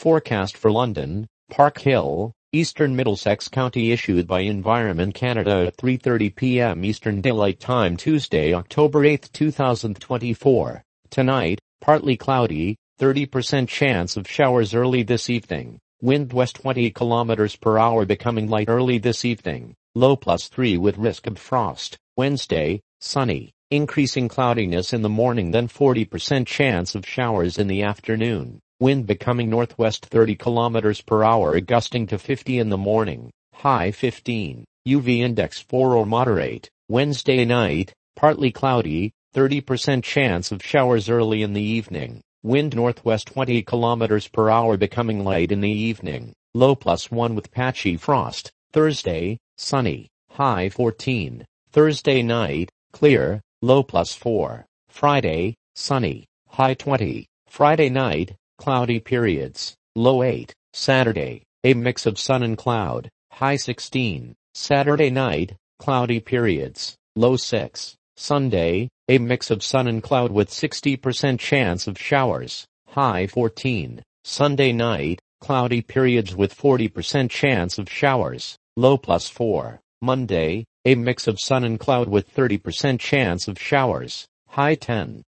Forecast for London, Park Hill, Eastern Middlesex County issued by Environment Canada at 3:30 p.m. Eastern Daylight Time Tuesday, October 8, 2024. Tonight, partly cloudy, 30% chance of showers early this evening. Wind west 20 km per hour becoming light early this evening. Low +3 with risk of frost. Wednesday, sunny. Increasing cloudiness in the morning, then 40% chance of showers in the afternoon. Wind becoming northwest 30 km per hour gusting to 50 in the morning. High 15. UV index 4 or moderate. Wednesday night, partly cloudy, 30% chance of showers early in the evening. Wind northwest 20 km per hour becoming light in the evening. Low +1 with patchy frost. Thursday, sunny. High 14. Thursday night, clear, low +4. Friday, sunny. High 20. Friday night, cloudy periods. Low 8. Saturday, a mix of sun and cloud. High 16. Saturday night, cloudy periods. Low 6. Sunday, a mix of sun and cloud with 60% chance of showers. High 14. Sunday night, cloudy periods with 40% chance of showers. Low +4. Monday, a mix of sun and cloud with 30% chance of showers. High 10.